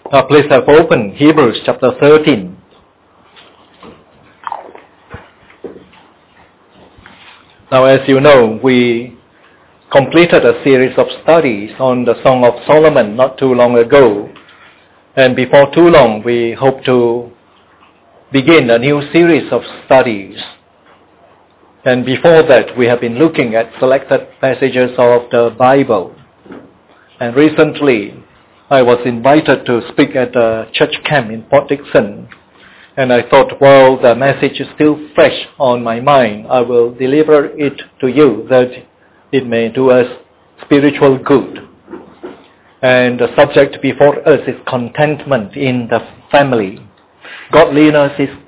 Please have open Hebrews chapter 13. Now, as you know, we completed a series of studies on the Song of Solomon not too long ago. And before too long, we hope to begin a new series of studies. And before that, we have been looking at selected passages of the Bible. And recently, I was invited to speak at a church camp in Port Dickson. And I thought, well, the message is still fresh on my mind. I will deliver it to you that it may do us spiritual good. And the subject before us is contentment in the family. Godliness with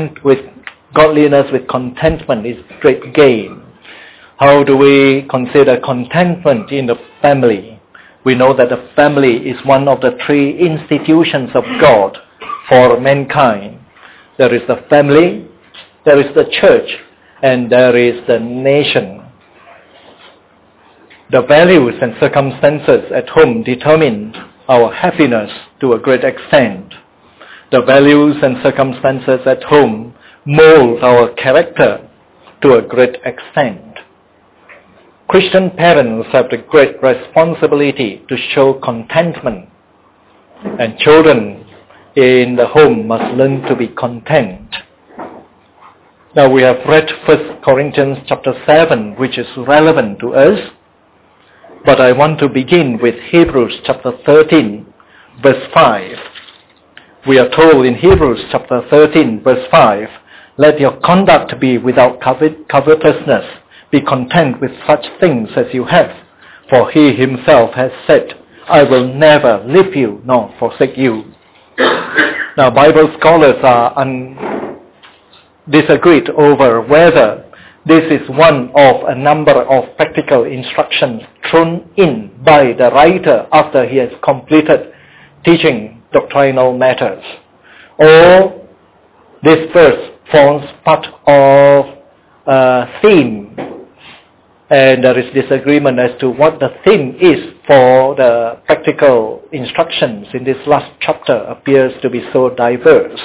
contentment is great gain. How do we consider contentment in the family? We know that the family is one of the three institutions of God for mankind. There is the family, there is the church, and there is the nation. The values and circumstances at home determine our happiness to a great extent. The values and circumstances at home mold our character to a great extent. Christian parents have the great responsibility to show contentment, and children in the home must learn to be content. Now we have read 1 Corinthians chapter 7, which is relevant to us, but I want to begin with Hebrews chapter 13, verse 5. We are told in Hebrews chapter 13, verse 5, "Let your conduct be without covetousness. Be content with such things as you have, for he himself has said, I will never leave you nor forsake you." Now, Bible scholars are disagreed over whether this is one of a number of practical instructions thrown in by the writer after he has completed teaching doctrinal matters, or this verse forms part of a theme. And there is disagreement as to what the theme is for the practical instructions in this last chapter appears to be so diverse.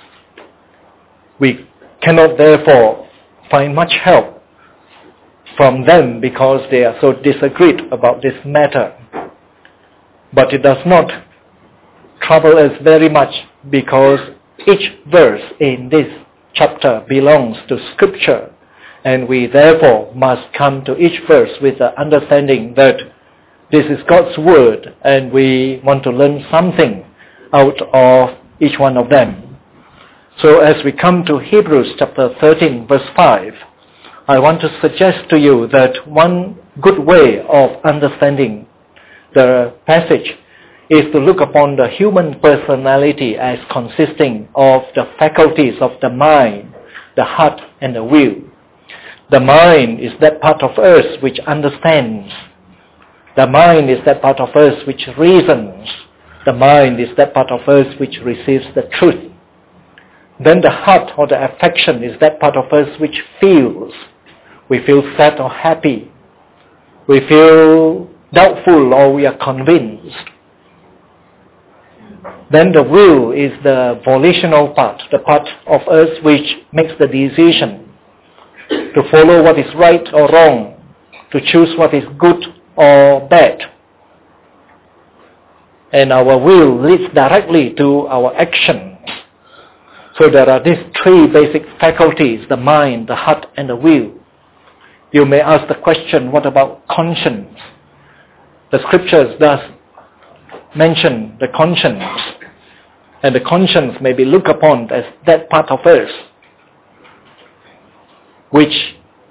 We cannot therefore find much help from them because they are so disagreed about this matter. But it does not trouble us very much because each verse in this chapter belongs to Scripture. And we therefore must come to each verse with the understanding that this is God's Word and we want to learn something out of each one of them. So as we come to Hebrews chapter 13 verse 5, I want to suggest to you that one good way of understanding the passage is to look upon the human personality as consisting of the faculties of the mind, the heart, and the will. The mind is that part of us which understands. The mind is that part of us which reasons. The mind is that part of us which receives the truth. Then the heart or the affection is that part of us which feels. We feel sad or happy. We feel doubtful or we are convinced. Then the will is the volitional part, the part of us which makes the decision to follow what is right or wrong, to choose what is good or bad. And our will leads directly to our actions. So there are these three basic faculties, the mind, the heart, and the will. You may ask the question, what about conscience? The Scriptures does mention the conscience. And the conscience may be looked upon as that part of us which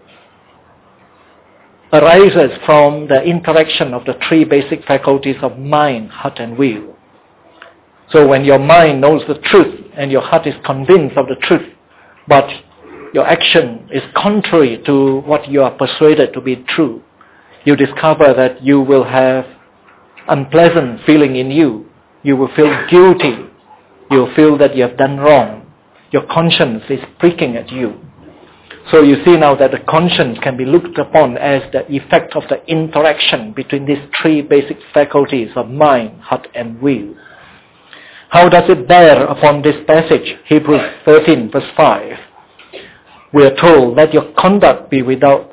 arises from the interaction of the three basic faculties of mind, heart, and will. So when your mind knows the truth and your heart is convinced of the truth, but your action is contrary to what you are persuaded to be true, you discover that you will have unpleasant feeling in you. You will feel guilty. You will feel that you have done wrong. Your conscience is pricking at you. So you see now that the conscience can be looked upon as the effect of the interaction between these three basic faculties of mind, heart, and will. How does it bear upon this passage, Hebrews 13 verse 5? We are told, let your conduct be without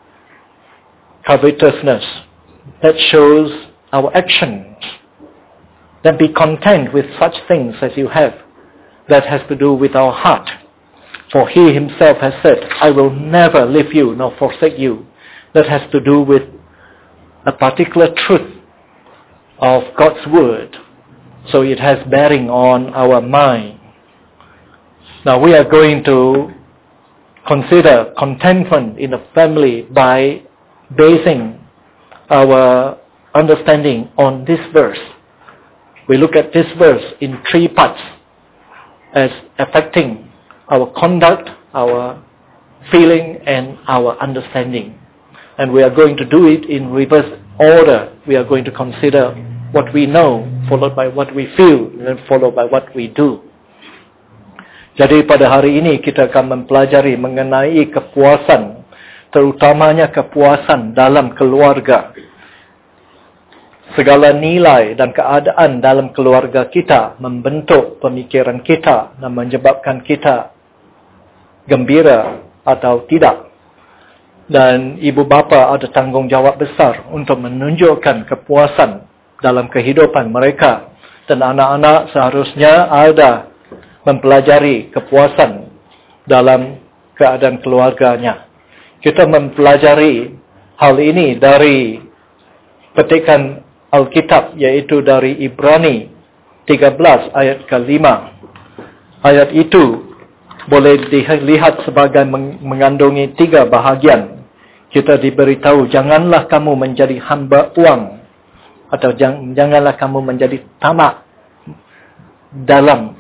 covetousness. That shows our actions. Then be content with such things as you have. That has to do with our heart. For he himself has said, I will never leave you nor forsake you. That has to do with a particular truth of God's word. So it has bearing on our mind. Now we are going to consider contentment in the family by basing our understanding on this verse. We look at this verse in 3 parts as affecting our conduct, our feeling, and our understanding. And we are going to do it in reverse order. We are going to consider what we know, followed by what we feel, and then followed by what we do. Jadi pada hari ini kita akan mempelajari mengenai kepuasan, terutamanya kepuasan dalam keluarga. Segala nilai dan keadaan dalam keluarga kita membentuk pemikiran kita dan menyebabkan kita gembira atau tidak. Dan ibu bapa ada tanggungjawab besar untuk menunjukkan kepuasan dalam kehidupan mereka. Dan anak-anak seharusnya ada mempelajari kepuasan dalam keadaan keluarganya. Kita mempelajari hal ini dari petikan Alkitab, yaitu dari Ibrani 13 ayat ke-5. Ayat itu boleh dilihat sebagai mengandungi 3 bahagian. Kita diberitahu, janganlah kamu menjadi hamba uang, atau janganlah kamu menjadi tamak dalam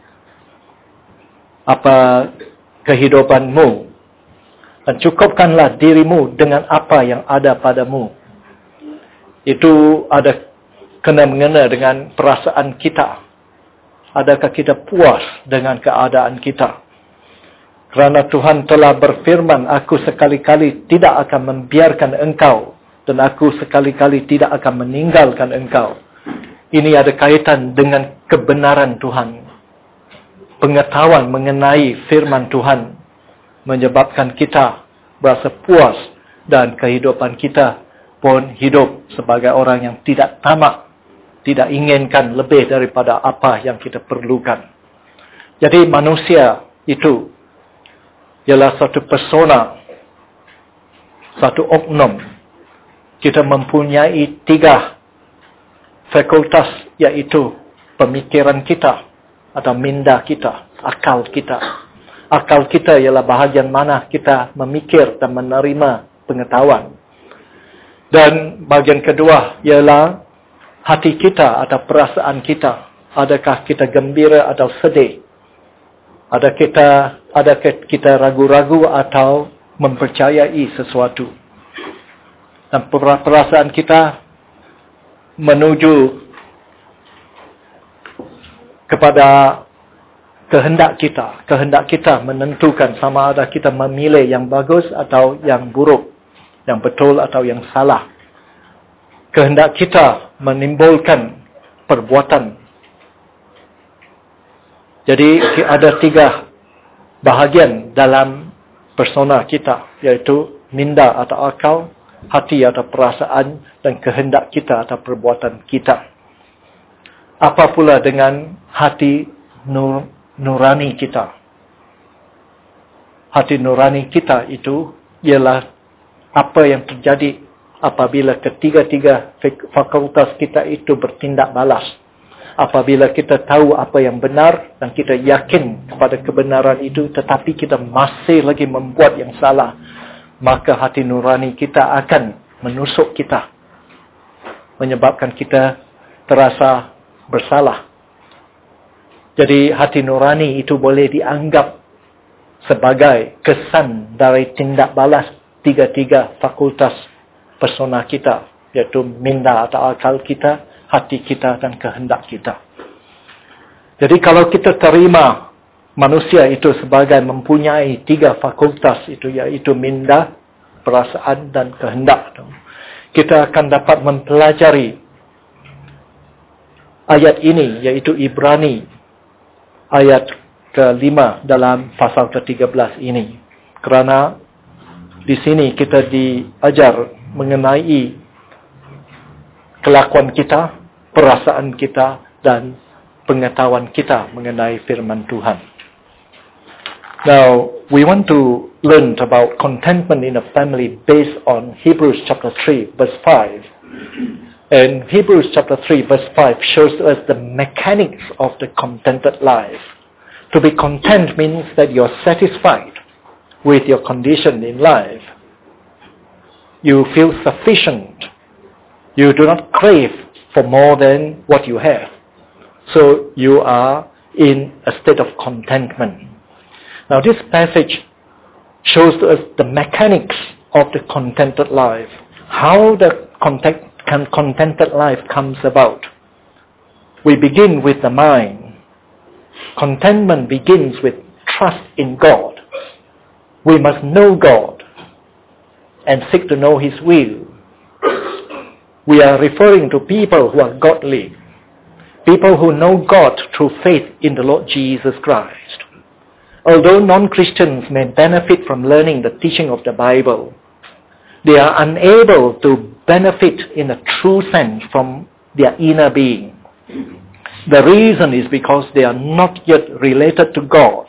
kehidupanmu, dan cukupkanlah dirimu dengan apa yang ada padamu. Itu ada kena-mengena dengan perasaan kita. Adakah kita puas dengan keadaan kita? Kerana Tuhan telah berfirman, aku sekali-kali tidak akan membiarkan engkau, dan aku sekali-kali tidak akan meninggalkan engkau. Ini ada kaitan dengan kebenaran Tuhan. Pengetahuan mengenai firman Tuhan menyebabkan kita berasa puas, dan kehidupan kita pun hidup sebagai orang yang tidak tamak, tidak inginkan lebih daripada apa yang kita perlukan. Jadi manusia itu ialah satu persona, satu oknum. Kita mempunyai 3 fakultas, yaitu pemikiran kita atau minda kita, akal kita. Akal kita ialah bahagian mana kita memikir dan menerima pengetahuan. Dan bahagian kedua ialah hati kita atau perasaan kita. Adakah kita gembira atau sedih? Adakah kita ragu-ragu atau mempercayai sesuatu? Dan perasaan kita menuju kepada kehendak kita. Kehendak kita menentukan sama ada kita memilih yang bagus atau yang buruk, yang betul atau yang salah. Kehendak kita menimbulkan perbuatan. Jadi ada 3 bahagian dalam persona kita, yaitu minda atau akal, hati atau perasaan, dan kehendak kita atau perbuatan kita. Apa pula dengan hati nurani kita? Hati nurani kita itu ialah apa yang terjadi apabila ketiga-tiga fakultas kita itu bertindak balas. Apabila kita tahu apa yang benar dan kita yakin kepada kebenaran itu, tetapi kita masih lagi membuat yang salah, maka hati nurani kita akan menusuk kita, menyebabkan kita terasa bersalah. Jadi hati nurani itu boleh dianggap sebagai kesan dari tindak balas 3 fakultas persona kita, yaitu minda atau akal kita, hati kita, dan kehendak kita. Jadi kalau kita terima manusia itu sebagai mempunyai 3 fakultas itu, yaitu minda, perasaan, dan kehendak, kita akan dapat mempelajari ayat ini, yaitu Ibrani ayat ke-5 dalam pasal ke-13 ini. Kerana di sini kita diajar mengenai kelakuan kita, perasaan kita, dan pengetahuan kita mengenai firman Tuhan. Now, we want to learn about contentment in a family based on Hebrews chapter 3, verse 5. And Hebrews chapter 3, verse 5 shows us the mechanics of the contented life. To be content means that you're satisfied with your condition in life. You feel sufficient. You do not crave for more than what you have. So you are in a state of contentment. Now this passage shows to us the mechanics of the contented life. How the contented life comes about. We begin with the mind. Contentment begins with trust in God. We must know God and seek to know His will. We are referring to people who are godly, people who know God through faith in the Lord Jesus Christ. Although non-Christians may benefit from learning the teaching of the Bible, they are unable to benefit in a true sense from their inner being. The reason is because they are not yet related to God.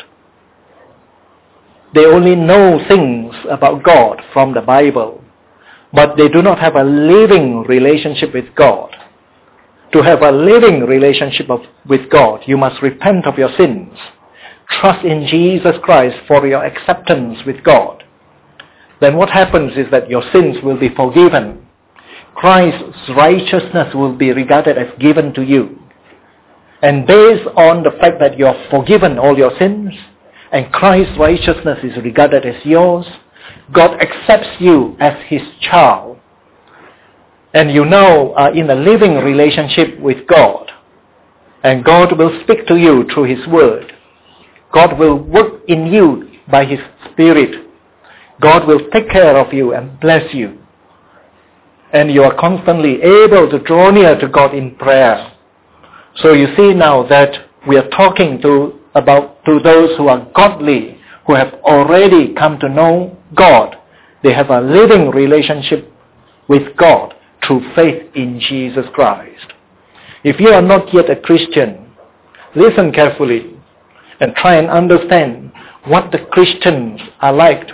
They only know things about God from the Bible, but they do not have a living relationship with God. To have a living relationship with God, you must repent of your sins. Trust in Jesus Christ for your acceptance with God. Then what happens is that your sins will be forgiven. Christ's righteousness will be regarded as given to you. And based on the fact that you are forgiven all your sins, and Christ's righteousness is regarded as yours, God accepts you as His child. And you now are in a living relationship with God. And God will speak to you through His word. God will work in you by His Spirit. God will take care of you and bless you. And you are constantly able to draw near to God in prayer. So you see now that we are talking to those who are godly, who have already come to know God. They have a living relationship with God through faith in Jesus Christ. If you are not yet a Christian, listen carefully and try and understand what the Christians are like.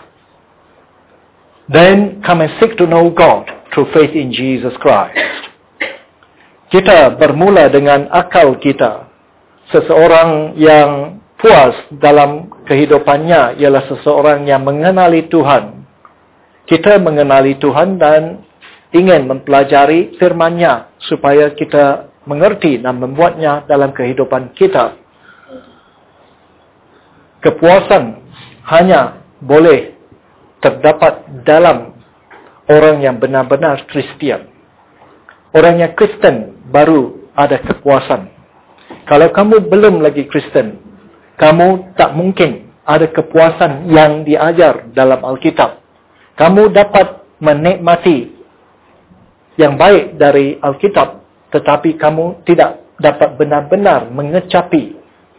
Then come and seek to know God through faith in Jesus Christ. Kita bermula dengan akal kita. Seseorang yang puas dalam kehidupannya ialah seseorang yang mengenali Tuhan. Kita mengenali Tuhan dan ingin mempelajari firman-Nya supaya kita mengerti dan membuatnya dalam kehidupan kita. Kepuasan hanya boleh terdapat dalam orang yang benar-benar Kristian. Orang yang Kristen baru ada kepuasan. Kalau kamu belum lagi Kristen, kamu tak mungkin ada kepuasan yang diajar dalam Alkitab. Kamu dapat menikmati yang baik dari Alkitab, tetapi kamu tidak dapat benar-benar mengecapi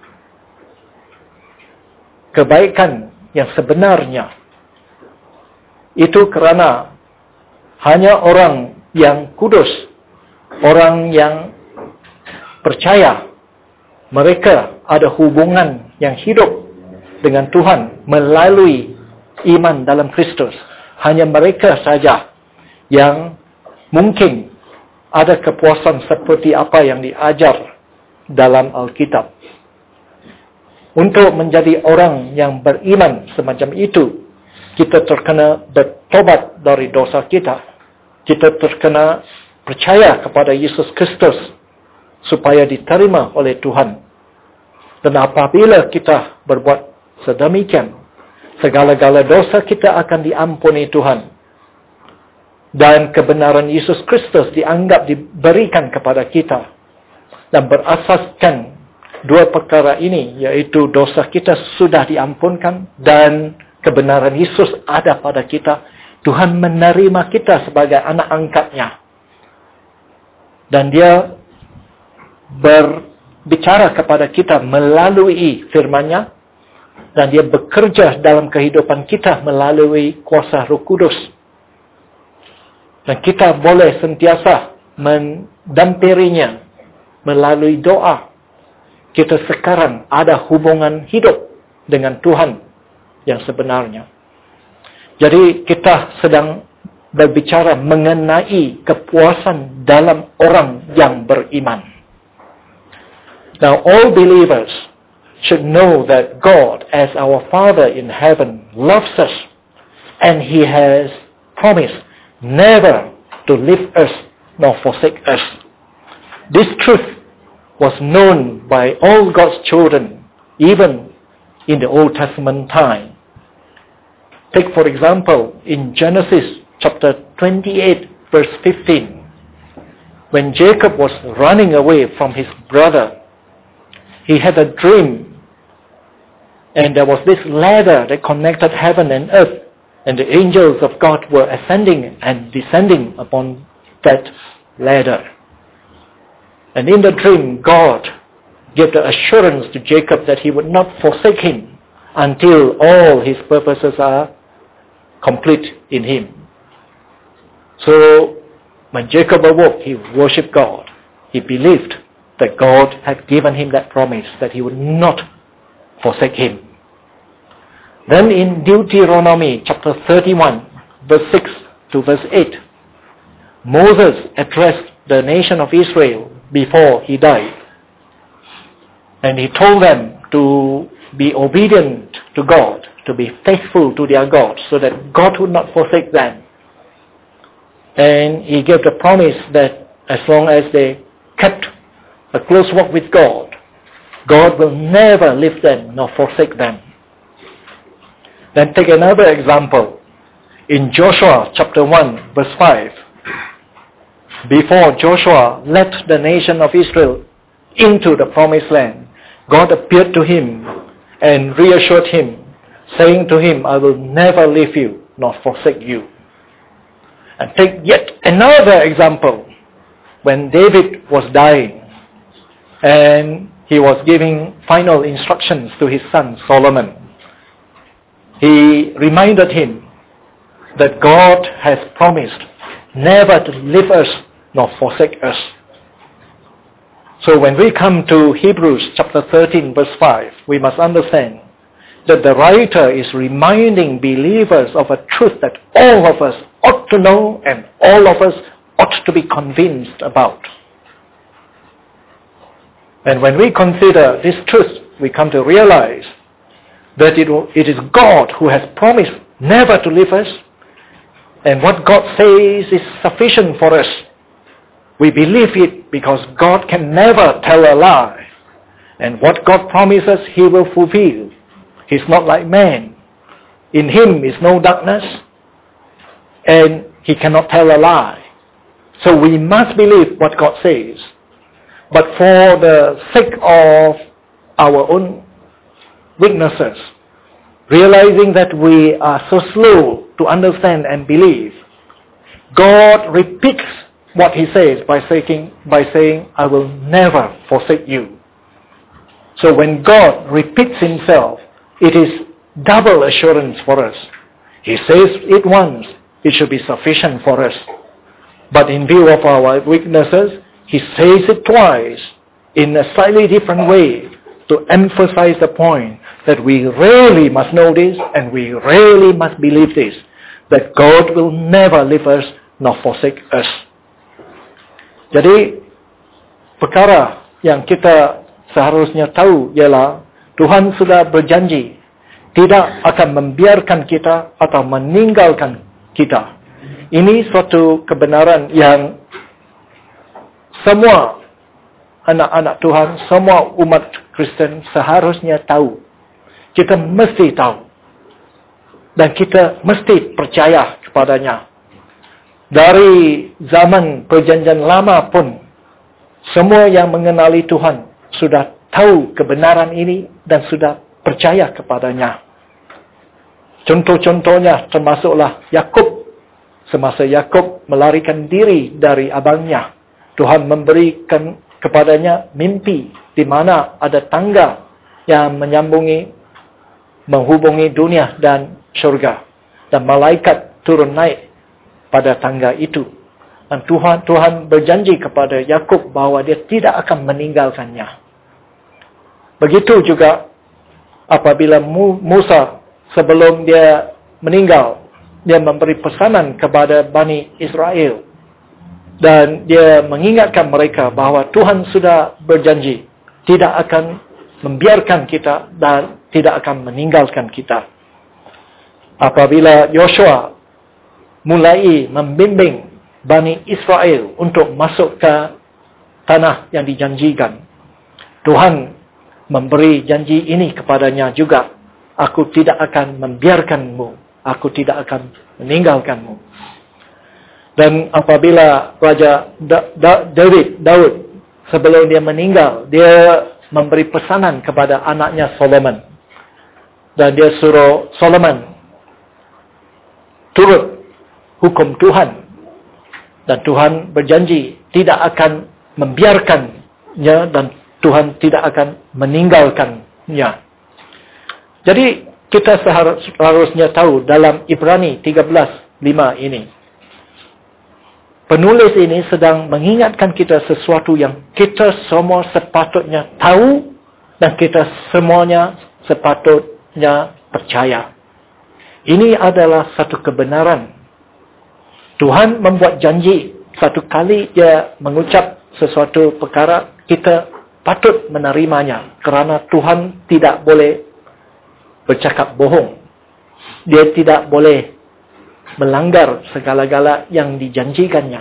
kebaikan yang sebenarnya. Itu kerana hanya orang yang kudus, orang yang percaya, mereka ada hubungan yang hidup dengan Tuhan melalui iman dalam Kristus. Hanya mereka saja yang mungkin ada kepuasan seperti apa yang diajar dalam Alkitab. Untuk menjadi orang yang beriman semacam itu, kita terkena bertobat dari dosa kita. Kita terkena percaya kepada Yesus Kristus supaya diterima oleh Tuhan. Dan apabila kita berbuat sedemikian, segala-gala dosa kita akan diampuni Tuhan. Dan kebenaran Yesus Kristus dianggap diberikan kepada kita. Dan berasaskan dua perkara ini, yaitu dosa kita sudah diampunkan dan kebenaran Yesus ada pada kita. Tuhan menerima kita sebagai anak angkat-Nya. Dan Dia berbicara kepada kita melalui firman-Nya, dan dia bekerja dalam kehidupan kita melalui kuasa Roh Kudus. Dan kita boleh sentiasa mendampinginya melalui doa. Kita sekarang ada hubungan hidup dengan Tuhan yang sebenarnya. Jadi kita sedang berbicara mengenai kepuasan dalam orang yang beriman. Now all believers should know that God, as our Father in heaven, loves us, and He has promised never to leave us nor forsake us. This truth was known by all God's children, even in the Old Testament time. Take, for example, in Genesis chapter 28, verse 15. When Jacob was running away from his brother, he had a dream. And there was this ladder that connected heaven and earth. And the angels of God were ascending and descending upon that ladder. And in the dream, God gave the assurance to Jacob that He would not forsake him until all His purposes are complete in him. So, when Jacob awoke, he worshipped God. He believed that God had given him that promise, that He would not forsake him. Then in Deuteronomy chapter 31, verse 6 to verse 8, Moses addressed the nation of Israel before he died. And he told them to be obedient to God, to be faithful to their God, so that God would not forsake them. And he gave the promise that as long as they kept a close walk with God, God will never leave them nor forsake them. Then take another example. In Joshua chapter 1, verse 5. Before Joshua led the nation of Israel into the promised land, God appeared to him and reassured him, saying to him, I will never leave you nor forsake you. And take yet another example. When David was dying and he was giving final instructions to his son Solomon, he reminded him that God has promised never to leave us nor forsake us. So when we come to Hebrews chapter 13 verse 5, we must understand that the writer is reminding believers of a truth that all of us ought to know and all of us ought to be convinced about. And when we consider this truth, we come to realize that it is God who has promised never to leave us, and what God says is sufficient for us. We believe it because God can never tell a lie, and what God promises He will fulfill. He's not like man. In Him is no darkness, and He cannot tell a lie. So we must believe what God says. But for the sake of our own weaknesses, realizing that we are so slow to understand and believe, God repeats what He says by saying, I will never forsake you. So when God repeats Himself, it is double assurance for us. He says it once, it should be sufficient for us. But in view of our weaknesses, He says it twice in a slightly different way to emphasize the point that we really must know this and we really must believe this, that God will never leave us nor forsake us. Jadi, perkara yang kita seharusnya tahu ialah Tuhan sudah berjanji tidak akan membiarkan kita atau meninggalkan kita. Ini suatu kebenaran yang semua anak-anak Tuhan, semua umat Kristen seharusnya tahu. Kita mesti tahu. Dan kita mesti percaya kepadanya. Dari zaman perjanjian lama pun, semua yang mengenali Tuhan sudah tahu kebenaran ini dan sudah percaya kepadanya. Contoh-contohnya termasuklah Yakub. Semasa Yakub melarikan diri dari abangnya, Tuhan memberikan kepadanya mimpi di mana ada tangga yang menghubungi dunia dan syurga. Dan malaikat turun naik pada tangga itu. Dan Tuhan berjanji kepada Yakub bahwa dia tidak akan meninggalkannya. Begitu juga apabila Musa sebelum dia meninggal, dia memberi pesanan kepada Bani Israel. Dan dia mengingatkan mereka bahwa Tuhan sudah berjanji tidak akan membiarkan kita dan tidak akan meninggalkan kita. Apabila Yosua mulai membimbing Bani Israel untuk masuk ke tanah yang dijanjikan, Tuhan memberi janji ini kepadanya juga. Aku tidak akan membiarkanmu. Aku tidak akan meninggalkanmu. Dan apabila Raja Daud sebelum dia meninggal, dia memberi pesanan kepada anaknya Solomon. Dan dia suruh Solomon turut hukum Tuhan. Dan Tuhan berjanji tidak akan membiarkannya dan Tuhan tidak akan meninggalkannya. Jadi kita seharusnya tahu dalam Ibrani 13:5 ini, penulis ini sedang mengingatkan kita sesuatu yang kita semua sepatutnya tahu dan kita semuanya sepatutnya percaya. Ini adalah satu kebenaran. Tuhan membuat janji. Satu kali dia mengucap sesuatu perkara, kita patut menerimanya. Kerana Tuhan tidak boleh bercakap bohong. Dia tidak boleh melanggar segala-gala yang dijanjikannya.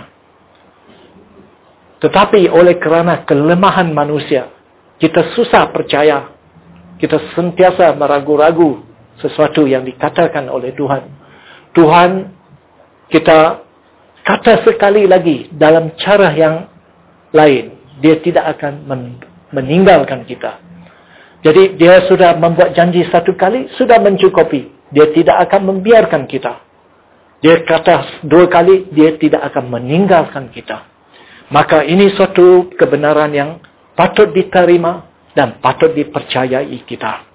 Tetapi oleh kerana kelemahan manusia, kita susah percaya. Kita sentiasa meragu-ragu sesuatu yang dikatakan oleh Tuhan. Tuhan, kita kata sekali lagi dalam cara yang lain. Dia tidak akan meninggalkan kita. Jadi dia sudah membuat janji satu kali, sudah mencukupi. Dia tidak akan membiarkan kita. Dia kata dua kali, dia tidak akan meninggalkan kita. Maka ini suatu kebenaran yang patut diterima dan patut dipercayai kita.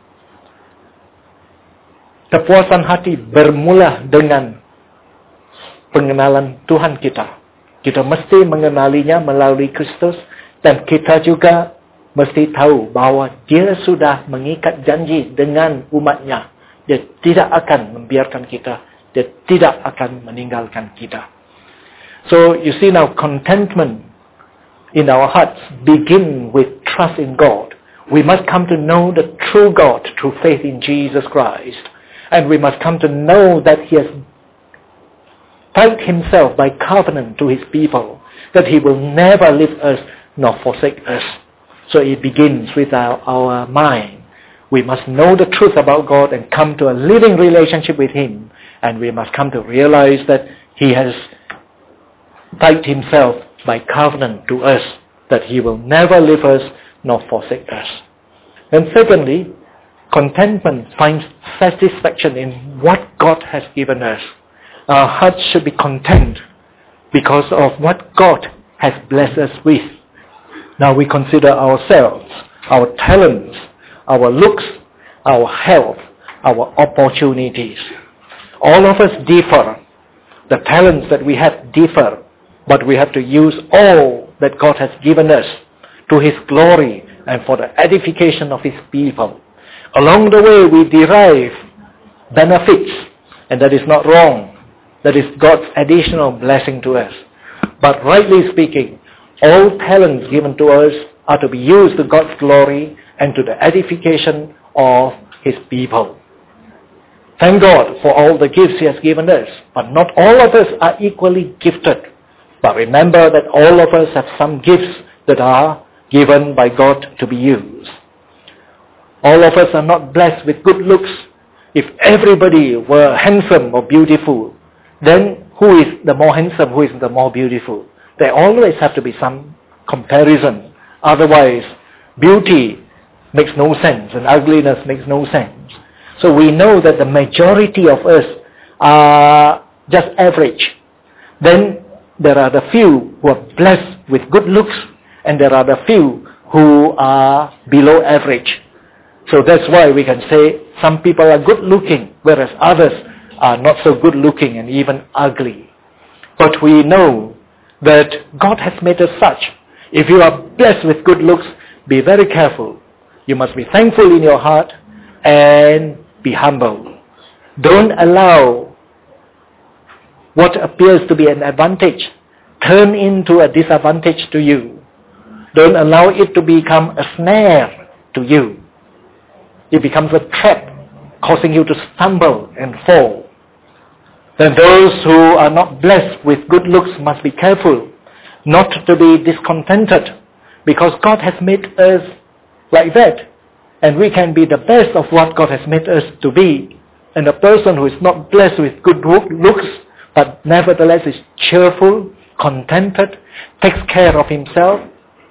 Kepuasan hati bermula dengan pengenalan Tuhan kita. Kita mesti mengenalinya melalui Kristus dan kita juga mesti tahu bahawa dia sudah mengikat janji dengan umatnya. Dia tidak akan membiarkan kita. Dia tidak akan meninggalkan kita. So you see now, contentment in our hearts begin with trust in God. We must come to know the true God through faith in Jesus Christ. And we must come to know that He has tied Himself by covenant to His people, that He will never leave us nor forsake us. So it begins with our mind. We must know the truth about God and come to a living relationship with Him. And we must come to realize that He has tied Himself by covenant to us, that He will never leave us nor forsake us. And secondly, contentment finds satisfaction in what God has given us. Our hearts should be content because of what God has blessed us with. Now we consider ourselves, our talents, our looks, our health, our opportunities. All of us differ. The talents that we have differ, but we have to use all that God has given us to His glory and for the edification of His people. Along the way we derive benefits, and that is not wrong. That is God's additional blessing to us. But rightly speaking, all talents given to us are to be used to God's glory and to the edification of His people. Thank God for all the gifts He has given us, but not all of us are equally gifted. But remember that all of us have some gifts that are given by God to be used. All of us are not blessed with good looks. If everybody were handsome or beautiful, then who is the more handsome, who is the more beautiful? There always have to be some comparison. Otherwise, beauty makes no sense and ugliness makes no sense. So we know that the majority of us are just average. Then there are the few who are blessed with good looks and there are the few who are below average. So that's why we can say some people are good looking, whereas others are not so good looking and even ugly. But we know that God has made us such. If you are blessed with good looks, be very careful. You must be thankful in your heart and be humble. Don't allow what appears to be an advantage turn into a disadvantage to you. Don't allow it to become a snare to you. It becomes a trap, causing you to stumble and fall. Then those who are not blessed with good looks must be careful not to be discontented, because God has made us like that, and we can be the best of what God has made us to be. And a person who is not blessed with good looks, but nevertheless is cheerful, contented, takes care of himself,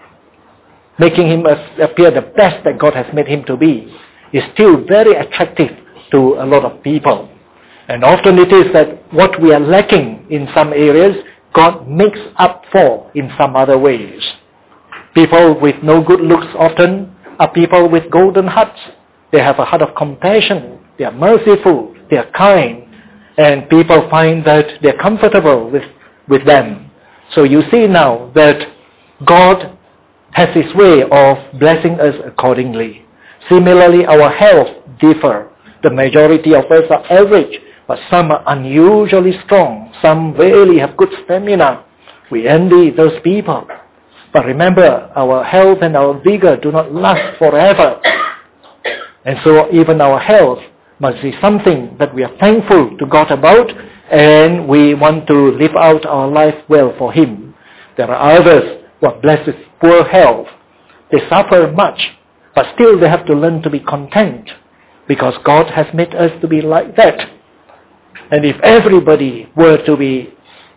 making him appear the best that God has made him to be, is still very attractive to a lot of people. And often it is that what we are lacking in some areas, God makes up for in some other ways. People with no good looks often are people with golden hearts. They have a heart of compassion. They are merciful. They are kind. And people find that they are comfortable with them. So you see now that God has His way of blessing us accordingly. Similarly, our health differ. The majority of us are average, but some are unusually strong. Some really have good stamina. We envy those people. But remember, our health and our vigor do not last forever. And so even our health must be something that we are thankful to God about, and we want to live out our life well for Him. There are others who are blessed with poor health. They suffer much, but still they have to learn to be content, because God has made us to be like that. And if everybody were to be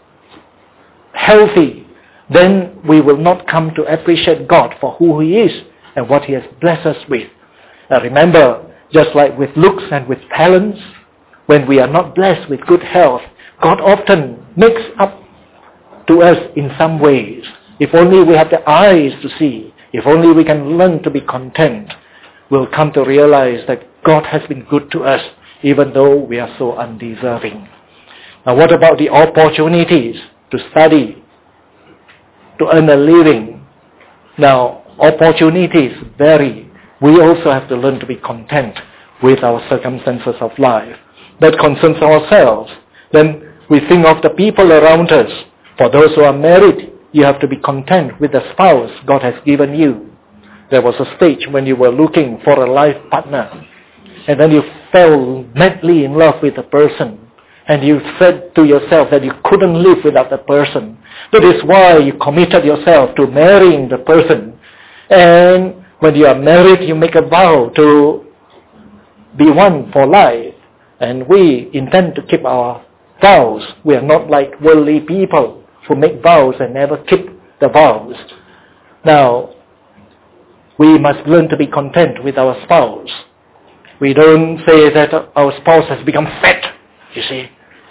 healthy, then we will not come to appreciate God for who He is and what He has blessed us with. Now remember, just like with looks and with talents, when we are not blessed with good health, God often makes up to us in some ways. If only we have the eyes to see, if only we can learn to be content, we'll come to realize that God has been good to us, even though we are so undeserving. Now what about the opportunities to study, to earn a living? Now opportunities vary. We also have to learn to be content with our circumstances of life. That concerns ourselves. Then we think of the people around us. For those who are married, you have to be content with the spouse God has given you. There was a stage when you were looking for a life partner, and then you fell madly in love with a person, and you said to yourself that you couldn't live without the person. That is why you committed yourself to marrying the person. And when you are married, you make a vow to be one for life. And we intend to keep our vows. We are not like worldly people who make vows and never keep the vows. Now, we must learn to be content with our spouse. We don't say that our spouse has become fat, you see.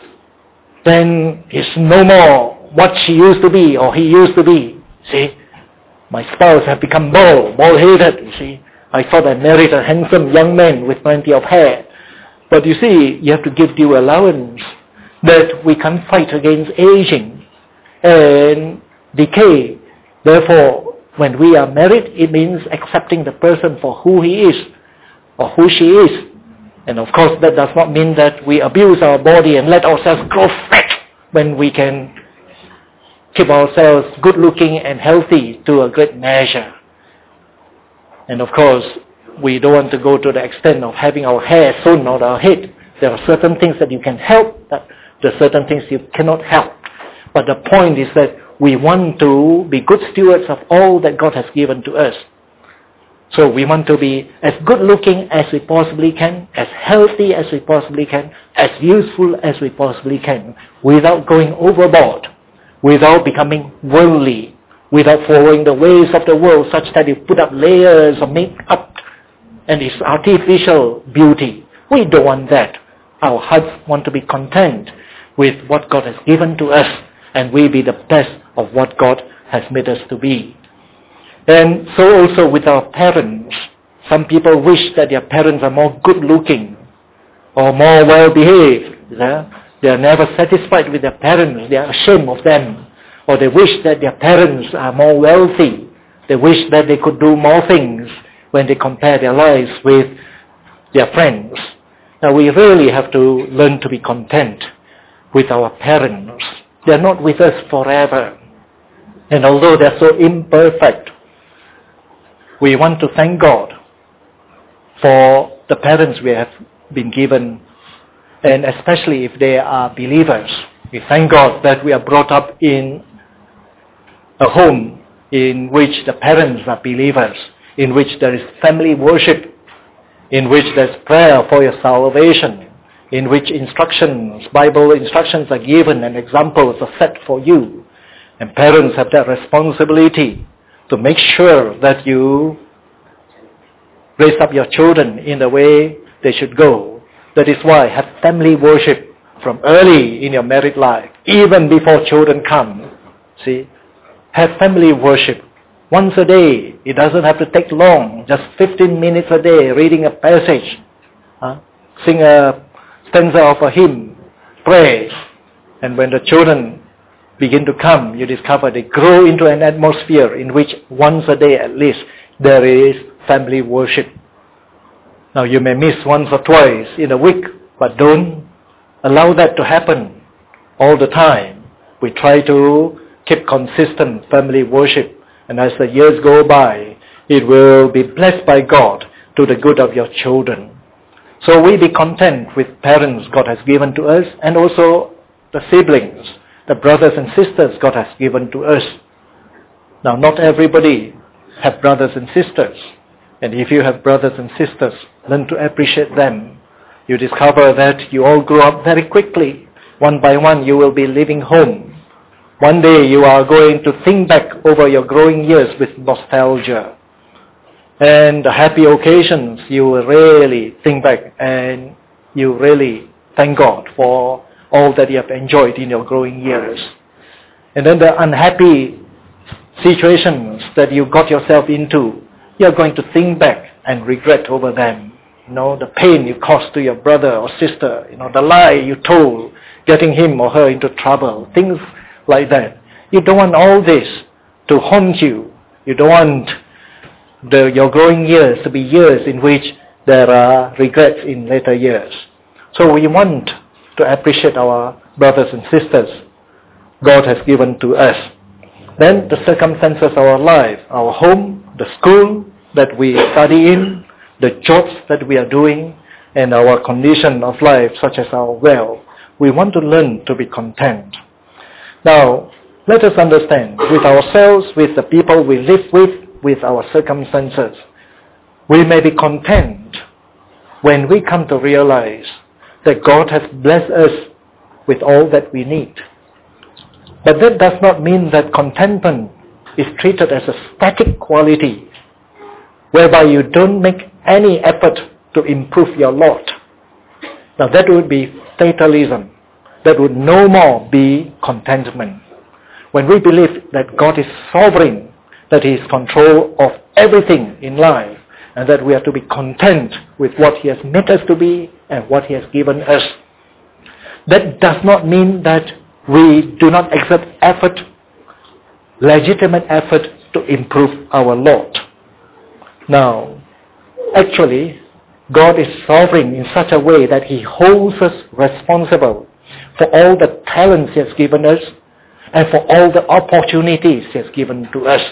Then he's no more what she used to be or he used to be, see. My spouse has become bald-headed, you see. I thought I married a handsome young man with plenty of hair. But you see, you have to give due allowance that we can't fight against aging and decay. Therefore, when we are married, it means accepting the person for who he is or who she is. And of course, that does not mean that we abuse our body and let ourselves grow fat when we can keep ourselves good looking and healthy to a great measure. And of course, we don't want to go to the extent of having our hair sewn on our head. There are certain things that you can help, there are certain things you cannot help. But the point is that we want to be good stewards of all that God has given to us. So we want to be as good looking as we possibly can, as healthy as we possibly can, as useful as we possibly can, without going overboard, without becoming worldly, without following the ways of the world such that you put up layers of makeup and its artificial beauty. We don't want that. Our hearts want to be content with what God has given to us, and we be the best of what God has made us to be. And so also with our parents. Some people wish that their parents are more good looking or more well behaved. They are never satisfied with their parents. They are ashamed of them. Or they wish that their parents are more wealthy. They wish that they could do more things when they compare their lives with their friends. Now we really have to learn to be content with our parents. They are not with us forever. And although they are so imperfect, we want to thank God for the parents we have been given, and especially if they are believers. We thank God that we are brought up in a home in which the parents are believers, in which there is family worship, in which there is prayer for your salvation, in which Bible instructions are given and examples are set for you. And parents have that responsibility to make sure that you raise up your children in the way they should go. That is why have family worship from early in your married life, even before children come. See, have family worship once a day. It doesn't have to take long, just 15 minutes a day, reading a passage, sing a stanza of a hymn, pray. And when the children begin to come, you discover they grow into an atmosphere in which once a day at least there is family worship. Now you may miss once or twice in a week, but don't allow that to happen all the time. We try to keep consistent family worship, and as the years go by, it will be blessed by God to the good of your children. So we be content with parents God has given to us, and also the siblings, the brothers and sisters God has given to us. Now not everybody have brothers and sisters. And if you have brothers and sisters, learn to appreciate them. You discover that you all grow up very quickly. One by one you will be leaving home. One day you are going to think back over your growing years with nostalgia. And the happy occasions you will really think back and you really thank God for all that you have enjoyed in your growing years. And then the unhappy situations that you got yourself into, you are going to think back and regret over them. The pain you caused to your brother or sister, the lie you told, getting him or her into trouble, things like that. You don't want all this to haunt you. You don't want your growing years to be years in which there are regrets in later years. So we want to appreciate our brothers and sisters God has given to us. Then the circumstances of our life, our home, the school that we study in, the jobs that we are doing, and our condition of life such as our wealth. We want to learn to be content. Now, let us understand, with ourselves, with the people we live with our circumstances, we may be content when we come to realize that God has blessed us with all that we need. But that does not mean that contentment is treated as a static quality, whereby you don't make any effort to improve your lot. Now that would be fatalism. That would no more be contentment. When we believe that God is sovereign, that He is in control of everything in life, and that we are to be content with what He has made us to be and what He has given us. That does not mean that we do not exert effort, legitimate effort to improve our lot. Now, actually, God is sovereign in such a way that He holds us responsible for all the talents He has given us and for all the opportunities He has given to us.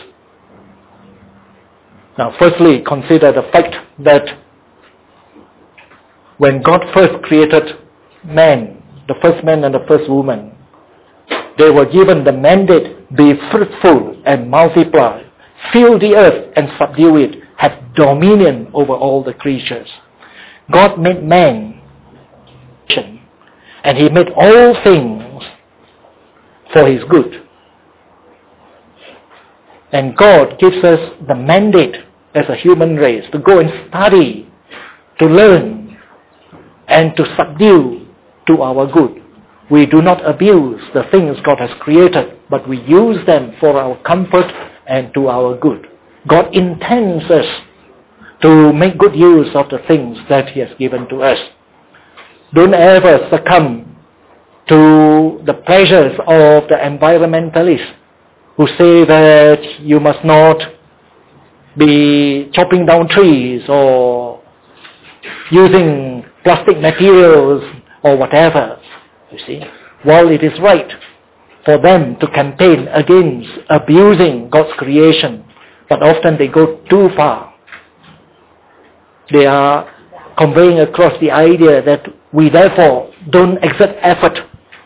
Now, firstly, consider the fact that when God first created man, the first man and the first woman, they were given the mandate, be fruitful and multiply, fill the earth and subdue it, have dominion over all the creatures. God made man, and He made all things for His good. And God gives us the mandate as a human race to go and study, to learn, and to subdue to our good. We do not abuse the things God has created, but we use them for our comfort and to our good. God intends us to make good use of the things that He has given to us. Don't ever succumb to the pleasures of the environmentalists who say that you must not be chopping down trees or using plastic materials or whatever. You see, while it is right for them to campaign against abusing God's creation, but often they go too far. They are conveying across the idea that we therefore don't exert effort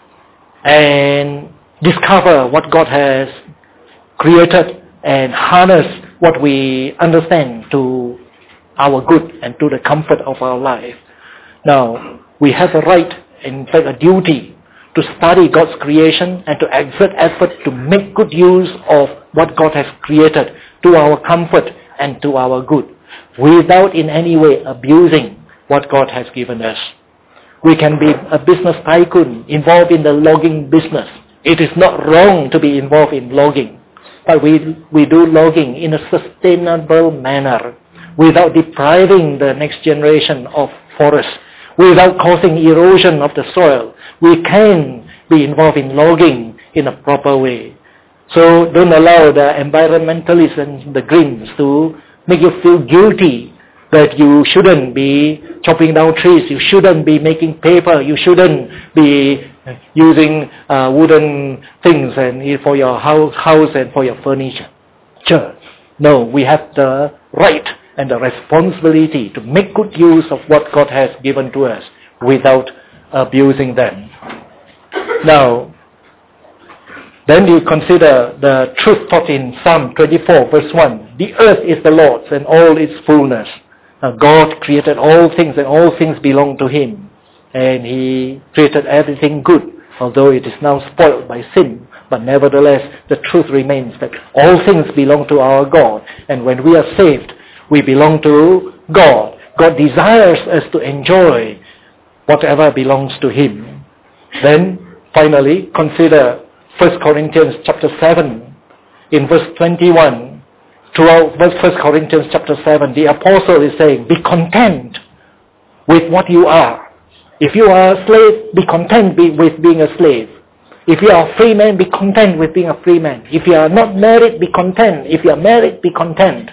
and discover what God has created and harness what we understand to our good and to the comfort of our life. Now, we have a right, in fact a duty, to study God's creation and to exert effort to make good use of what God has created to our comfort and to our good, without in any way abusing what God has given us. We can be a business tycoon involved in the logging business. It is not wrong to be involved in logging, but we do logging in a sustainable manner without depriving the next generation of forests, without causing erosion of the soil. We can be involved in logging in a proper way. So don't allow the environmentalists and the Greens to make you feel guilty that you shouldn't be chopping down trees, you shouldn't be making paper, you shouldn't be using wooden things and for your house and for your furniture. Sure. No, we have the right and the responsibility to make good use of what God has given to us without abusing them. Now, then you consider the truth taught in Psalm 24 verse 1. The earth is the Lord's and all its fullness. Now, God created all things and all things belong to Him. And He created everything good, although it is now spoiled by sin. But nevertheless, the truth remains that all things belong to our God. And when we are saved, we belong to God. God desires us to enjoy whatever belongs to Him. Then, finally, consider 1 Corinthians chapter 7. In verse 21, throughout 1 Corinthians chapter 7, the apostle is saying, be content with what you are. If you are a slave, be content with being a slave. If you are a free man, be content with being a free man. If you are not married, be content. If you are married, be content.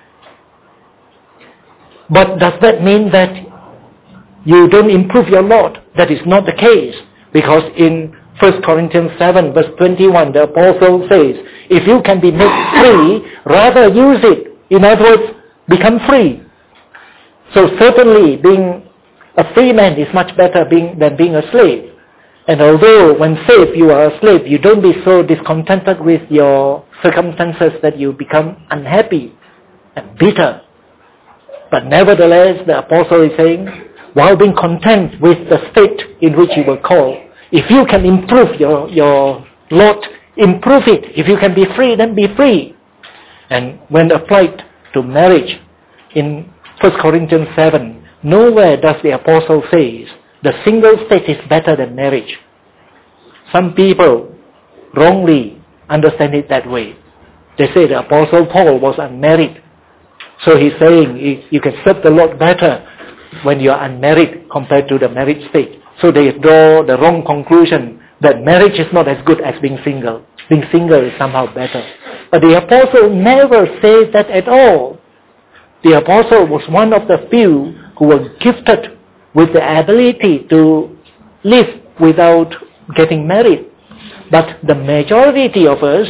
But does that mean that you don't improve your lot? That is not the case. Because in 1 Corinthians 7 verse 21, the apostle says, if you can be made free, rather use it. In other words, become free. So certainly being a free man is much better than being a slave. And although when saved you are a slave, you don't be so discontented with your circumstances that you become unhappy and bitter. But nevertheless, the apostle is saying, while being content with the state in which you were called, if you can improve your lot, improve it. If you can be free, then be free. And when applied to marriage, in 1 Corinthians 7, nowhere does the apostle say the single state is better than marriage. Some people wrongly understand it that way. They say the apostle Paul was unmarried. So he's saying you can serve the Lord better when you are unmarried compared to the married state. So they draw the wrong conclusion that marriage is not as good as being single. Being single is somehow better. But the apostle never says that at all. The apostle was one of the few who were gifted with the ability to live without getting married. But the majority of us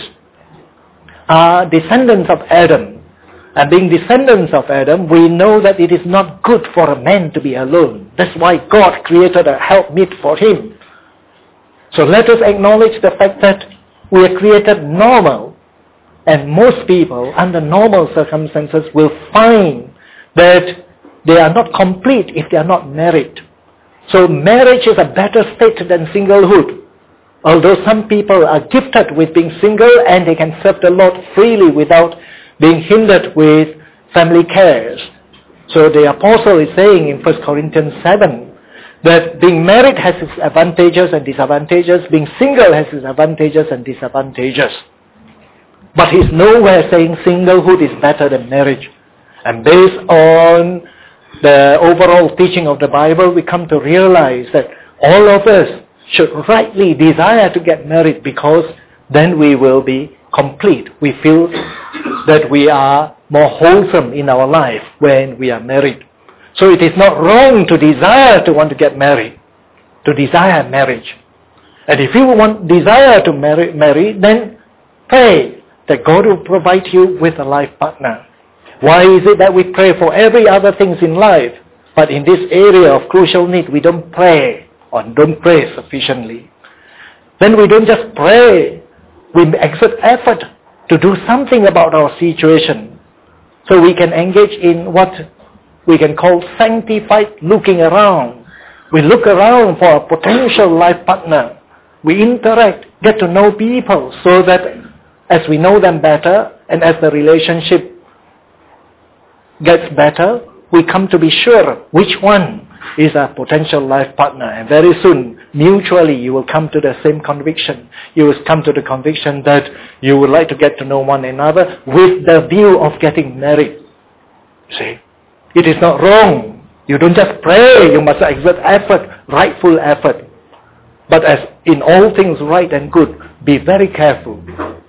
are descendants of Adam. And being descendants of Adam, we know that it is not good for a man to be alone. That's why God created a helpmeet for him. So let us acknowledge the fact that we are created normal. And most people, under normal circumstances, will find that they are not complete if they are not married. So marriage is a better state than singlehood. Although some people are gifted with being single and they can serve the Lord freely without being hindered with family cares. So the apostle is saying in 1 Corinthians 7 that being married has its advantages and disadvantages, being single has its advantages and disadvantages. But he's nowhere saying singlehood is better than marriage. And based on the overall teaching of the Bible, we come to realize that all of us should rightly desire to get married, because then we will be complete. We feel that we are more wholesome in our life when we are married. So it is not wrong to desire to want to get married, to desire marriage. And if you desire to marry, then pray that God will provide you with a life partner. Why is it that we pray for every other things in life, but in this area of crucial need we don't pray, or don't pray sufficiently? Then we don't just pray, we exert effort to do something about our situation, so we can engage in what we can call sanctified looking around. We look around for a potential life partner. We interact, get to know people, so that as we know them better and as the relationship gets better, we come to be sure which one is a potential life partner. And very soon, mutually, you will come to the same conviction. You will come to the conviction that you would like to get to know one another with the view of getting married. See? It is not wrong. You don't just pray, you must exert effort, rightful effort. But as in all things right and good, be very careful.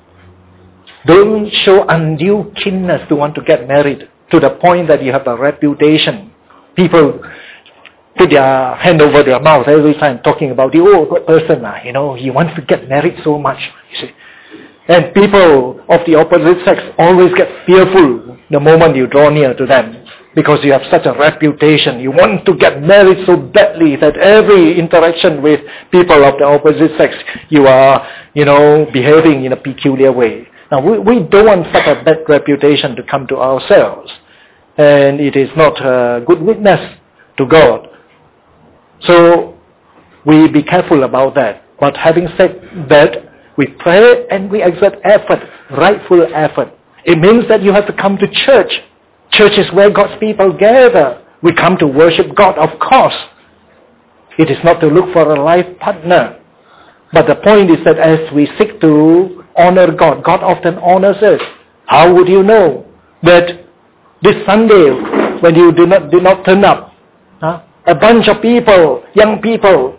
Don't show undue keenness to want to get married, to the point that you have a reputation. People put their hand over their mouth every time talking about the person, he wants to get married so much, you see. And people of the opposite sex always get fearful the moment you draw near to them, because you have such a reputation. You want to get married so badly that every interaction with people of the opposite sex, you are, behaving in a peculiar way. Now, we don't want such a bad reputation to come to ourselves. And it is not a good witness to God. So, we be careful about that. But having said that, we pray and we exert effort, rightful effort. It means that you have to come to church. Church is where God's people gather. We come to worship God, of course. It is not to look for a life partner. But the point is that as we seek to honor God, God often honors us. How would you know that this Sunday, when you did not turn up, a bunch of people, young people,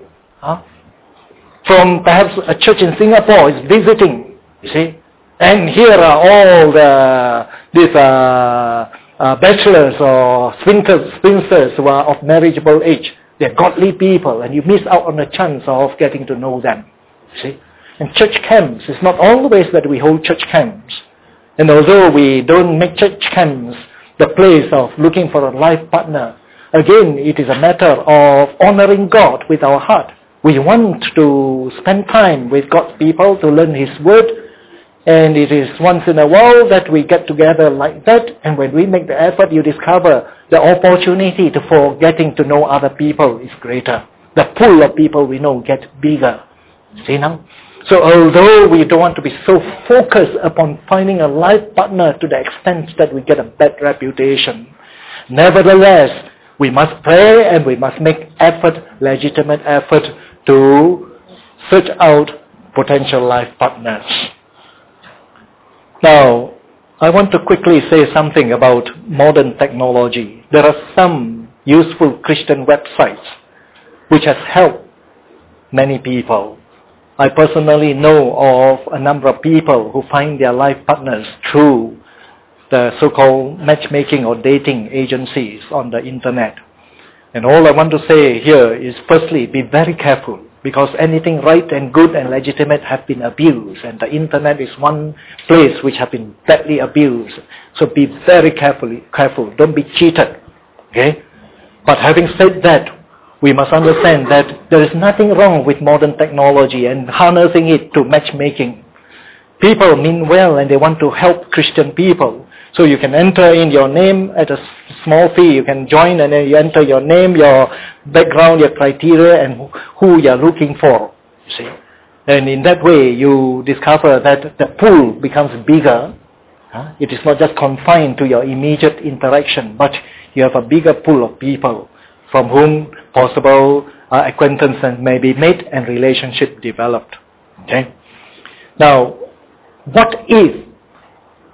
from perhaps a church in Singapore is visiting, you see, and here are all these bachelors or spinsters who are of marriageable age. They're godly people, and you miss out on the chance of getting to know them, you see. And church camps, it's not always that we hold church camps. And although we don't make church camps the place of looking for a life partner, again, it is a matter of honoring God with our heart. We want to spend time with God's people to learn His Word, and it is once in a while that we get together like that, and when we make the effort, you discover the opportunity for getting to know other people is greater. The pool of people we know gets bigger. See now? So although we don't want to be so focused upon finding a life partner to the extent that we get a bad reputation, nevertheless, we must pray and we must make effort, legitimate effort, to search out potential life partners. Now, I want to quickly say something about modern technology. There are some useful Christian websites which has helped many people. I personally know of a number of people who find their life partners through the so-called matchmaking or dating agencies on the internet. And all I want to say here is, firstly, be very careful, because anything right and good and legitimate have been abused, and the internet is one place which have been badly abused. So be very careful. Don't be cheated. Okay? But having said that, we must understand that there is nothing wrong with modern technology and harnessing it to matchmaking. People mean well and they want to help Christian people. So you can enter in your name at a small fee. You can join and then you enter your name, your background, your criteria, and who you're looking for. See? And in that way, you discover that the pool becomes bigger. It is not just confined to your immediate interaction, but you have a bigger pool of people from whom possible acquaintance may be made and relationship developed. Okay? Now, what if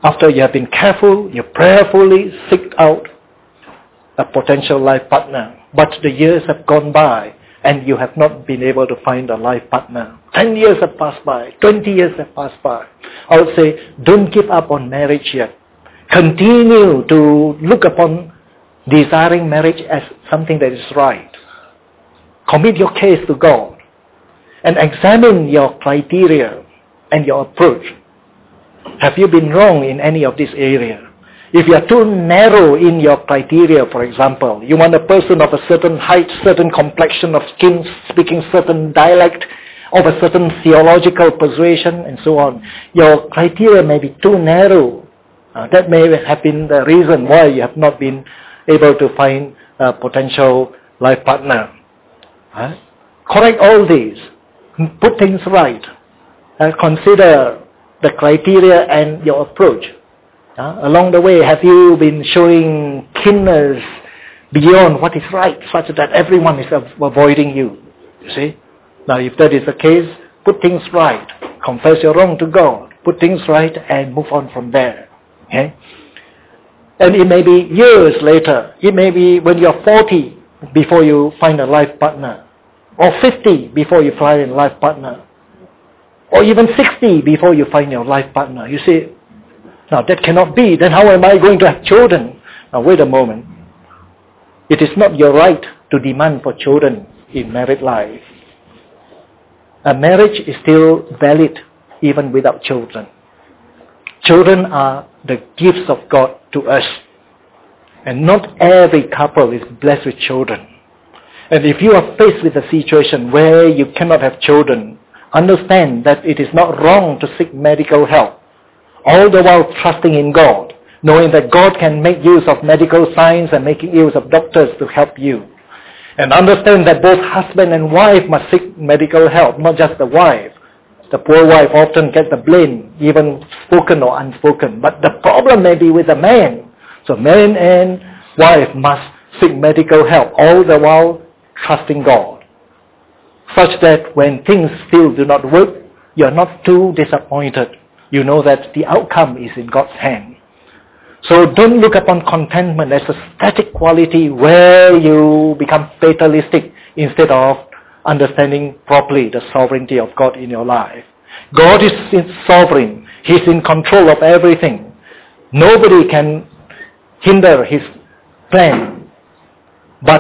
After you have been careful, you prayerfully seek out a potential life partner. But the years have gone by and you have not been able to find a life partner. 10 years have passed by. 20 years have passed by. I would say, don't give up on marriage yet. Continue to look upon desiring marriage as something that is right. Commit your case to God and examine your criteria and your approach. Have you been wrong in any of this area? If you are too narrow in your criteria, for example, you want a person of a certain height, certain complexion of skin, speaking certain dialect, of a certain theological persuasion, and so on. Your criteria may be too narrow. That may have been the reason why you have not been able to find a potential life partner. Correct all these. Put things right. Consider the criteria and your approach. Along the way, have you been showing keenness beyond what is right, such that everyone is avoiding you? You see? Now, if that is the case, put things right. Confess your wrong to God. Put things right and move on from there. Okay? And it may be years later. It may be when you're 40 before you find a life partner. Or 50 before you find a life partner. Or even 60 before you find your life partner. You see, now that cannot be. Then how am I going to have children? Now wait a moment. It is not your right to demand for children in married life. A marriage is still valid even without children. Children are the gifts of God to us. And not every couple is blessed with children. And if you are faced with a situation where you cannot have children, understand that it is not wrong to seek medical help. All the while trusting in God, knowing that God can make use of medical science and making use of doctors to help you. And understand that both husband and wife must seek medical help, not just the wife. The poor wife often gets the blame, even spoken or unspoken. But the problem may be with the man. So man and wife must seek medical help, all the while trusting God. Such that when things still do not work, you're not too disappointed. You know that the outcome is in God's hand. So don't look upon contentment as a static quality where you become fatalistic instead of understanding properly the sovereignty of God in your life. God is sovereign. He's in control of everything. Nobody can hinder His plan. But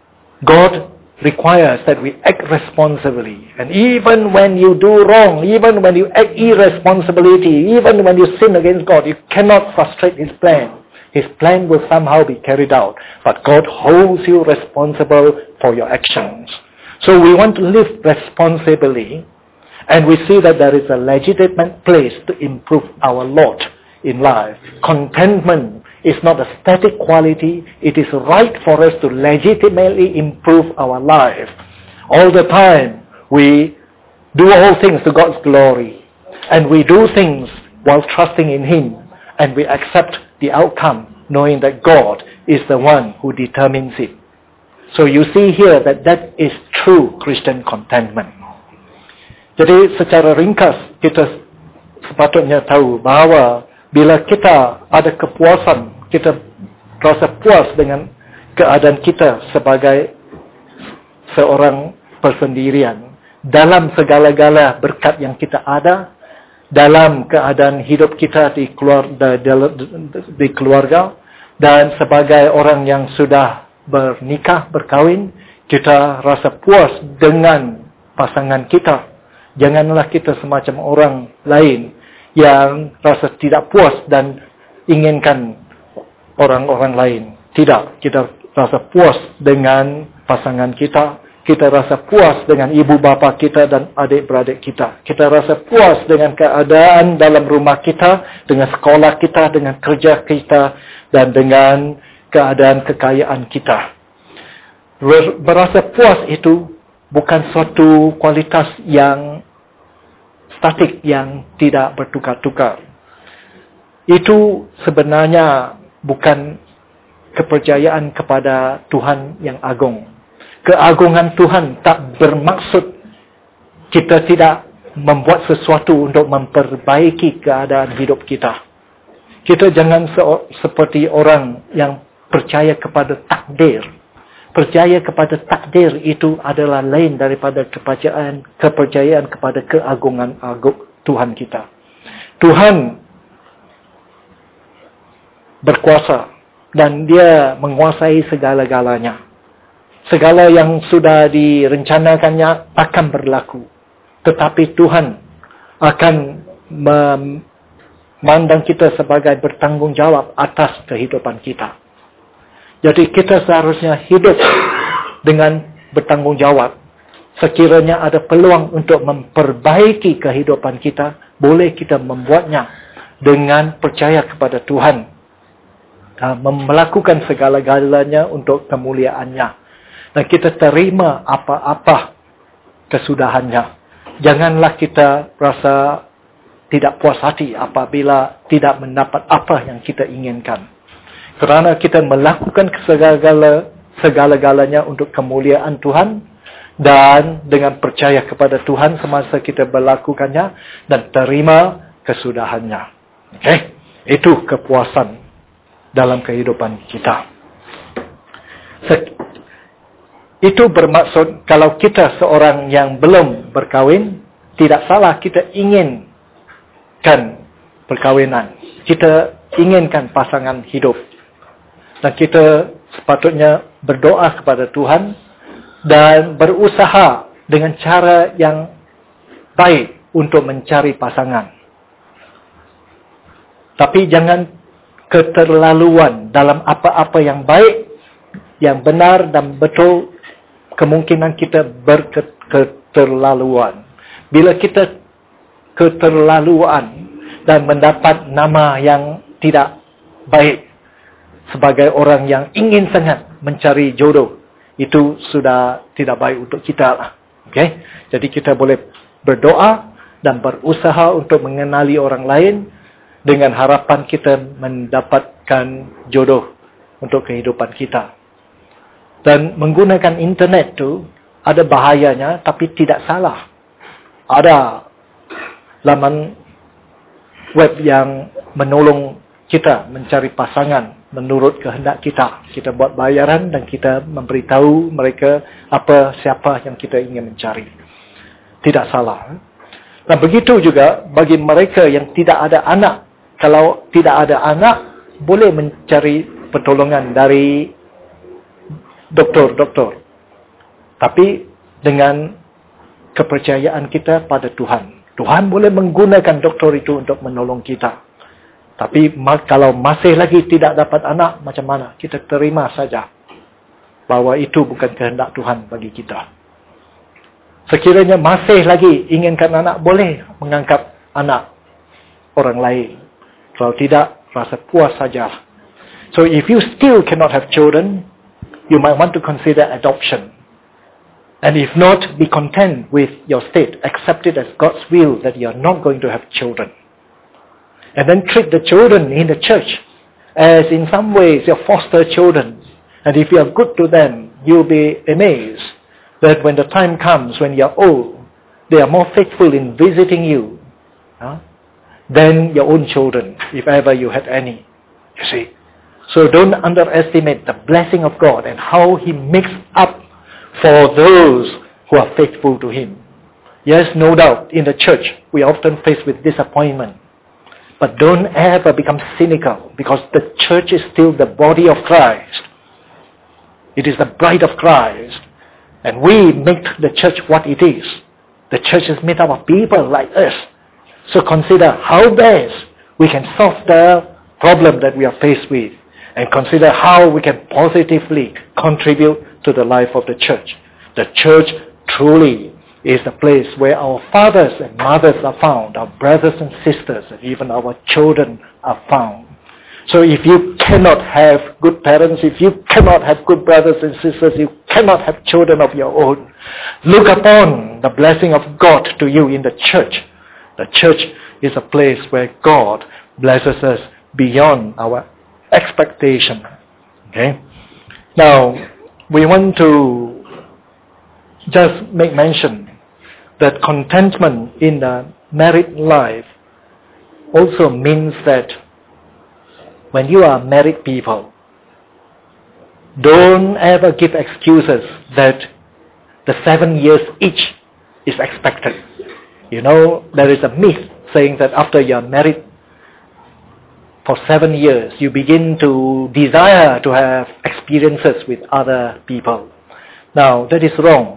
God requires that we act responsibly. And even when you do wrong, even when you act irresponsibility, even when you sin against God, you cannot frustrate His plan. His plan will somehow be carried out. But God holds you responsible for your actions. So we want to live responsibly, and we see that there is a legitimate place to improve our lot in life. Contentment is not a static quality. It is right for us to legitimately improve our life. All the time, we do all things to God's glory. And we do things while trusting in Him. And we accept the outcome, knowing that God is the one who determines it. So you see here that that is true Christian contentment. Jadi secara ringkas, kita sepatutnya tahu bahawa bila kita ada kepuasan, kita rasa puas dengan keadaan kita sebagai seorang persendirian. Dalam segala-gala berkat yang kita ada, dalam keadaan hidup kita di keluarga, dan sebagai orang yang sudah bernikah, berkahwin, kita rasa puas dengan pasangan kita. Janganlah kita semacam orang lain yang rasa tidak puas dan inginkan orang-orang lain. Tidak, kita rasa puas dengan pasangan kita. Kita rasa puas dengan ibu bapa kita dan adik-beradik kita. Kita rasa puas dengan keadaan dalam rumah kita, dengan sekolah kita, dengan kerja kita, dan dengan keadaan kekayaan kita. Berasa puas itu bukan suatu kualitas yang statik, yang tidak bertukar-tukar. Itu sebenarnya bukan kepercayaan kepada Tuhan yang agung. Keagungan Tuhan tak bermaksud kita tidak membuat sesuatu untuk memperbaiki keadaan hidup kita. Kita jangan seperti orang yang percaya kepada takdir. Percaya kepada takdir itu adalah lain daripada kepercayaan kepada keagungan Tuhan kita. Tuhan berkuasa dan Dia menguasai segala-galanya. Segala yang sudah direncanakannya akan berlaku. Tetapi Tuhan akan memandang kita sebagai bertanggungjawab atas kehidupan kita. Jadi kita seharusnya hidup dengan bertanggungjawab. Sekiranya ada peluang untuk memperbaiki kehidupan kita, boleh kita membuatnya dengan percaya kepada Tuhan. Melakukan segala-galanya untuk kemuliaannya. Dan kita terima apa-apa kesudahannya. Janganlah kita rasa tidak puas hati apabila tidak mendapat apa yang kita inginkan. Kerana kita melakukan segala-galanya untuk kemuliaan Tuhan dan dengan percaya kepada Tuhan semasa kita melakukannya dan terima kesudahannya. Okay? Itu kepuasan dalam kehidupan kita. Itu bermaksud kalau kita seorang yang belum berkahwin, tidak salah kita inginkan perkahwinan. Kita inginkan pasangan hidup. Dan kita sepatutnya berdoa kepada Tuhan dan berusaha dengan cara yang baik untuk mencari pasangan. Tapi jangan keterlaluan dalam apa-apa yang baik, yang benar dan betul. Kemungkinan kita berketerlaluan. Bila kita keterlaluan dan mendapat nama yang tidak baik sebagai orang yang ingin sangat mencari jodoh, itu sudah tidak baik untuk kita. Okay? Jadi kita boleh berdoa dan berusaha untuk mengenali orang lain dengan harapan kita mendapatkan jodoh untuk kehidupan kita. Dan menggunakan internet tu ada bahayanya tapi tidak salah. Ada laman web yang menolong kita mencari pasangan menurut kehendak kita. Kita buat bayaran dan kita memberitahu mereka siapa yang kita ingin mencari. Tidak salah. Dan begitu juga bagi mereka yang tidak ada anak. Kalau tidak ada anak, boleh mencari pertolongan dari doktor. Tapi dengan kepercayaan kita pada Tuhan. Tuhan boleh menggunakan doktor itu untuk menolong kita. Tapi kalau masih lagi tidak dapat anak, macam mana? Kita terima saja bahawa itu bukan kehendak Tuhan bagi kita. Sekiranya masih lagi inginkan anak, boleh mengangkat anak orang lain. Kalau tidak, rasa puas saja. So if you still cannot have children, you might want to consider adoption. And if not, be content with your state. Accept it as God's will that you are not going to have children. And then treat the children in the church as in some ways your foster children. And if you are good to them, you'll be amazed that when the time comes, when you are old, they are more faithful in visiting you than your own children, if ever you had any. You see. So don't underestimate the blessing of God and how He makes up for those who are faithful to Him. Yes, no doubt, in the church, we are often faced with disappointment. But don't ever become cynical, because the church is still the body of Christ. It is the bride of Christ. And we make the church what it is. The church is made up of people like us. So consider how best we can solve the problem that we are faced with. And consider how we can positively contribute to the life of the church. The church truly is the place where our fathers and mothers are found, our brothers and sisters, and even our children are found. So if you cannot have good parents, if you cannot have good brothers and sisters, you cannot have children of your own, look upon the blessing of God to you in the church. The church is a place where God blesses us beyond our expectation. Okay? Now, we want to just make mention that contentment in the married life also means that when you are married people, don't ever give excuses that the 7 years each is expected. There is a myth saying that after you are married for 7 years, you begin to desire to have experiences with other people. Now, that is wrong.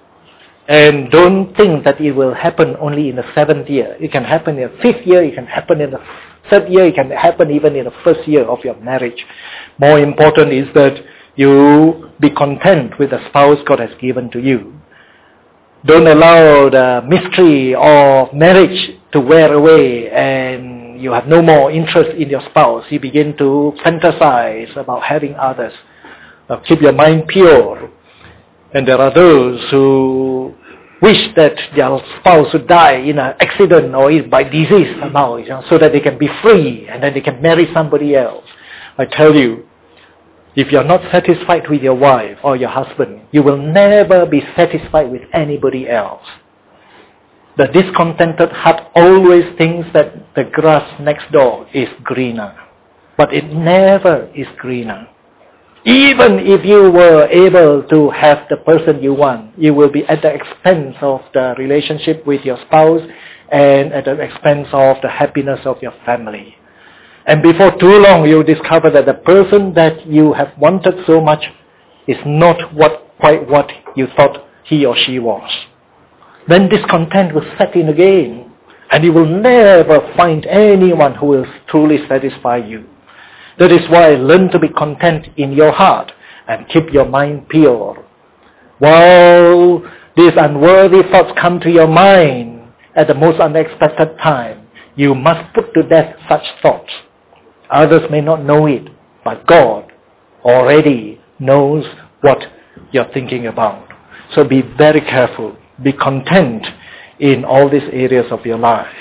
And don't think that it will happen only in the 7th year. It can happen in the 5th year, it can happen in the 3rd year, it can happen even in the 1st year of your marriage. More important is that you be content with the spouse God has given to you. Don't allow the mystery of marriage to wear away and you have no more interest in your spouse. You begin to fantasize about having others. Now, keep your mind pure. And there are those who wish that their spouse would die in an accident or by disease somehow, so that they can be free and then they can marry somebody else. I tell you, if you're not satisfied with your wife or your husband, you will never be satisfied with anybody else. The discontented heart always thinks that the grass next door is greener, but it never is greener. Even if you were able to have the person you want, you will be at the expense of the relationship with your spouse and at the expense of the happiness of your family. And before too long, you discover that the person that you have wanted so much is not quite what you thought he or she was. Then discontent will set in again, and you will never find anyone who will truly satisfy you. That is why learn to be content in your heart and keep your mind pure. While these unworthy thoughts come to your mind at the most unexpected time, you must put to death such thoughts. Others may not know it, but God already knows what you're thinking about. So be very careful. Be content in all these areas of your life.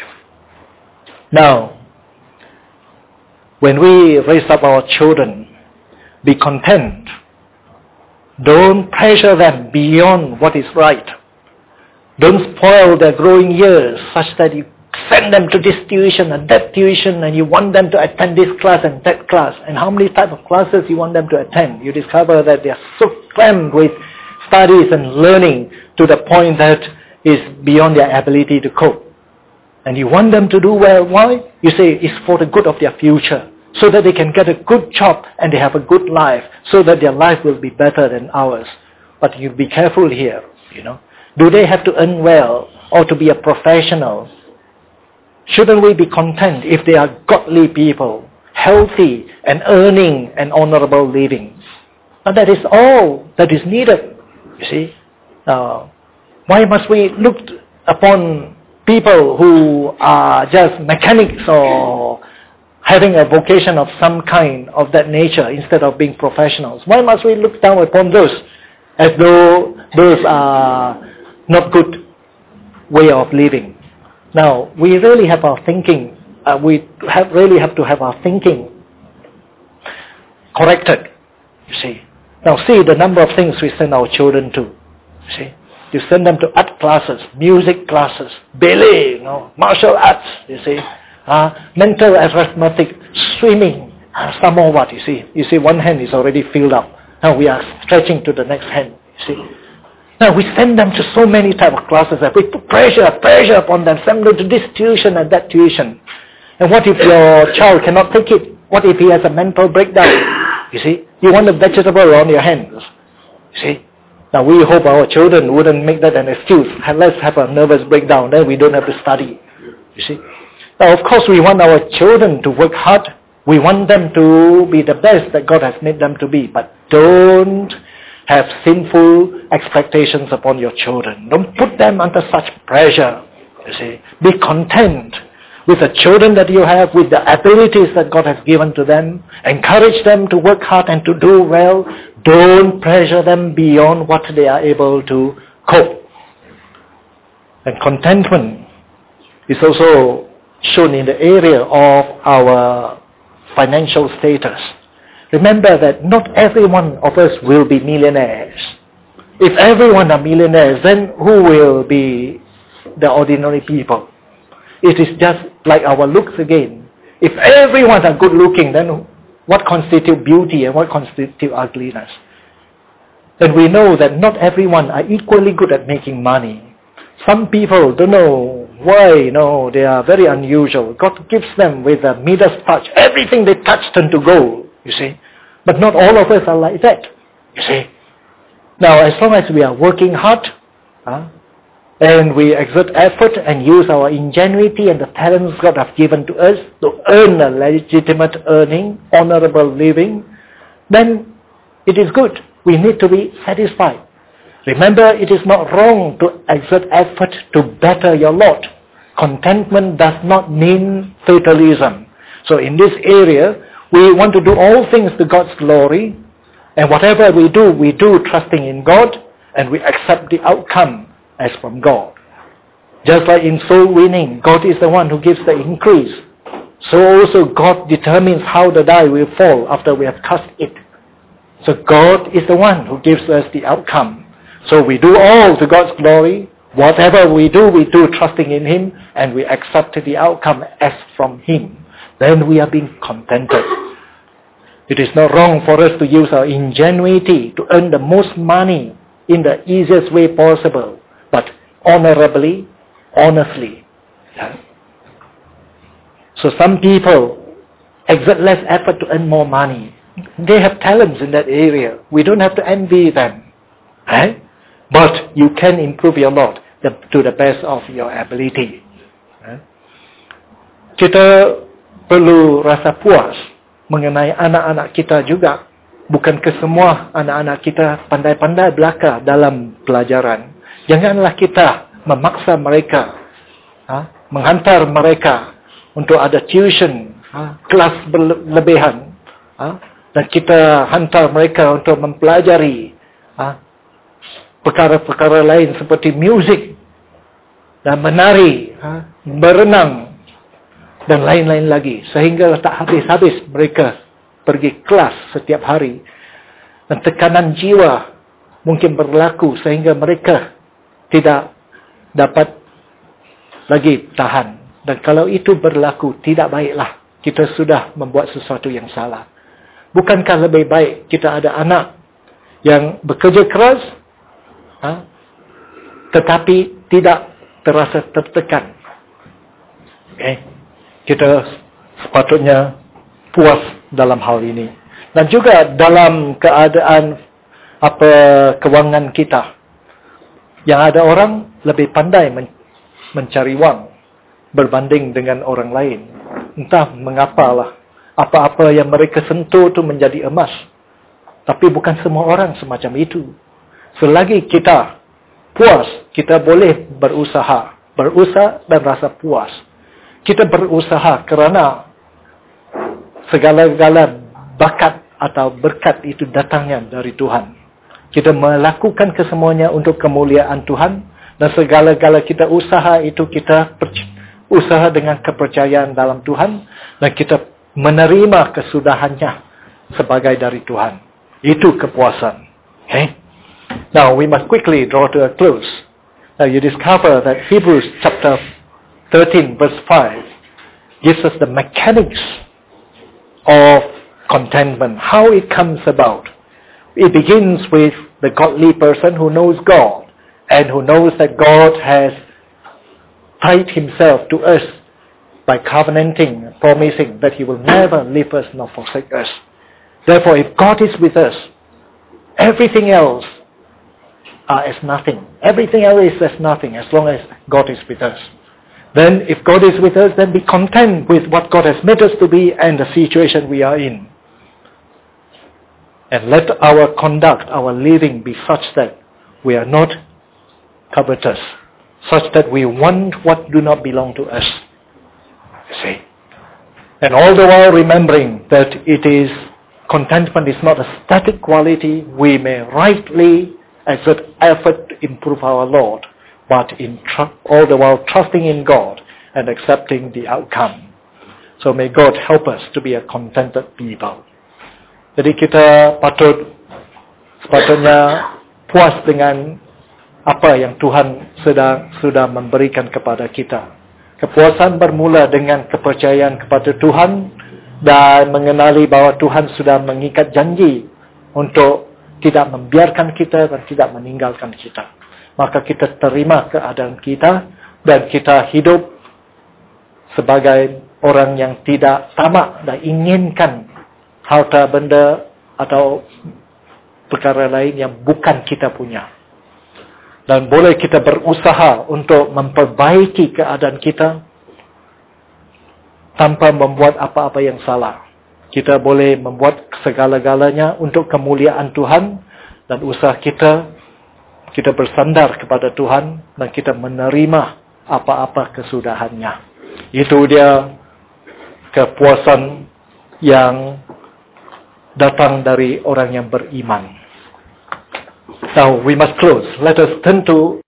Now, when we raise up our children, be content. Don't pressure them beyond what is right. Don't spoil their growing years such that you send them to this tuition and that tuition and you want them to attend this class and that class. And how many type of classes you want them to attend? You discover that they are so crammed with studies and learning to the point that is beyond their ability to cope. And you want them to do well. Why? You say it's for the good of their future, so that they can get a good job and they have a good life, so that their life will be better than ours. But you be careful here, Do they have to earn well or to be a professional? Shouldn't we be content if they are godly people, healthy and earning an honorable living? And that is all that is needed, you see. Why must we look upon people who are just mechanics or having a vocation of some kind of that nature instead of being professionals? Why must we look down upon those as though those are not good way of living? Now, we really have our thinking, really have to have our thinking corrected, you see. Now see the number of things we send our children to, you see. You send them to art classes, music classes, ballet, martial arts, you see, mental arithmetic, swimming, some more what, you see. You see, one hand is already filled up. Now we are stretching to the next hand, you see. Now we send them to so many type of classes that we put pressure upon them, send them to this tuition and that tuition. And what if your child cannot take it? What if he has a mental breakdown? You see, you want a vegetable on your hands, you see. Now we hope our children wouldn't make that an excuse. Let's have a nervous breakdown, then we don't have to study. You see. Now of course we want our children to work hard. We want them to be the best that God has made them to be. But don't have sinful expectations upon your children. Don't put them under such pressure. You see. Be content with the children that you have, with the abilities that God has given to them. Encourage them to work hard and to do well. Don't pressure them beyond what they are able to cope. And contentment is also shown in the area of our financial status. Remember that not every one of us will be millionaires. If everyone are millionaires, then who will be the ordinary people? It is just like our looks again. If everyone are good looking, then what constitutes beauty and what constitutes ugliness. And we know that not everyone are equally good at making money. Some people don't know why, they are very unusual. God gives them with a Midas touch. Everything they touch turn to gold, you see. But not all of us are like that, you see. Now, as long as we are working hard, and we exert effort and use our ingenuity and the talents God has given to us to earn a legitimate earning, honorable living, then it is good. We need to be satisfied. Remember, it is not wrong to exert effort to better your lot. Contentment does not mean fatalism. So in this area, we want to do all things to God's glory, and whatever we do trusting in God, and we accept the outcome as from God. Just like in soul winning, God is the one who gives the increase. So also God determines how the die will fall after we have cast it. So God is the one who gives us the outcome. So we do all to God's glory. Whatever we do trusting in Him, and we accept the outcome as from Him. Then we are being contented. It is not wrong for us to use our ingenuity to earn the most money in the easiest way possible, but honorably, honestly. So some people exert less effort to earn more money. They have talents in that area. We don't have to envy them. Right? But you can improve your lot to the best of your ability. Kita perlu rasa puas mengenai anak-anak kita juga. Bukan kesemua anak-anak kita pandai-pandai belaka dalam pelajaran. Janganlah kita memaksa mereka, menghantar mereka untuk ada tuition, kelas berlebihan, dan kita hantar mereka untuk mempelajari perkara-perkara lain seperti muzik dan menari, berenang dan lain-lain lagi, sehingga tak habis-habis mereka pergi kelas setiap hari, dan tekanan jiwa mungkin berlaku sehingga mereka tidak dapat lagi tahan. Dan kalau itu berlaku, tidak baiklah, kita sudah membuat sesuatu yang salah. Bukankah lebih baik kita ada anak yang bekerja keras, tetapi tidak terasa tertekan? Kita sepatutnya puas dalam hal ini. Dan juga dalam keadaan kewangan kita, yang ada orang lebih pandai mencari wang berbanding dengan orang lain. Entah mengapalah, apa-apa yang mereka sentuh itu menjadi emas. Tapi bukan semua orang semacam itu. Selagi kita puas, kita boleh berusaha dan rasa puas. Kita berusaha kerana segala-gala bakat atau berkat itu datangnya dari Tuhan. Kita melakukan kesemuanya untuk kemuliaan Tuhan, dan segala-gala kita usaha itu kita usaha dengan kepercayaan dalam Tuhan, dan kita menerima kesudahannya sebagai dari Tuhan. Itu kepuasan. Now we must quickly draw to a close. Now you discover that Hebrews chapter 13 verse 5 gives us the mechanics of contentment, how it comes about. It begins with the godly person who knows God and who knows that God has tied Himself to us by covenanting, promising that He will never leave us nor forsake us. Therefore, if God is with us, everything else is nothing. Everything else is as nothing as long as God is with us. Then, if God is with us, then be content with what God has made us to be and the situation we are in. And let our conduct, our living be such that we are not covetous, such that we want what do not belong to us. You see? And all the while remembering that contentment is not a static quality. We may rightly exert effort to improve our Lord, but all the while trusting in God and accepting the outcome. So may God help us to be a contented people. Jadi kita sepatutnya puas dengan apa yang Tuhan sudah memberikan kepada kita. Kepuasan bermula dengan kepercayaan kepada Tuhan dan mengenali bahwa Tuhan sudah mengikat janji untuk tidak membiarkan kita dan tidak meninggalkan kita. Maka kita terima keadaan kita dan kita hidup sebagai orang yang tidak tamak dan inginkan harta benda atau perkara lain yang bukan kita punya. Dan boleh kita berusaha untuk memperbaiki keadaan kita tanpa membuat apa-apa yang salah. Kita boleh membuat segala-galanya untuk kemuliaan Tuhan, dan usaha kita bersandar kepada Tuhan dan kita menerima apa-apa kesudahannya. Itu dia kepuasan yang datang dari orang yang beriman. Now we must close. Let us turn to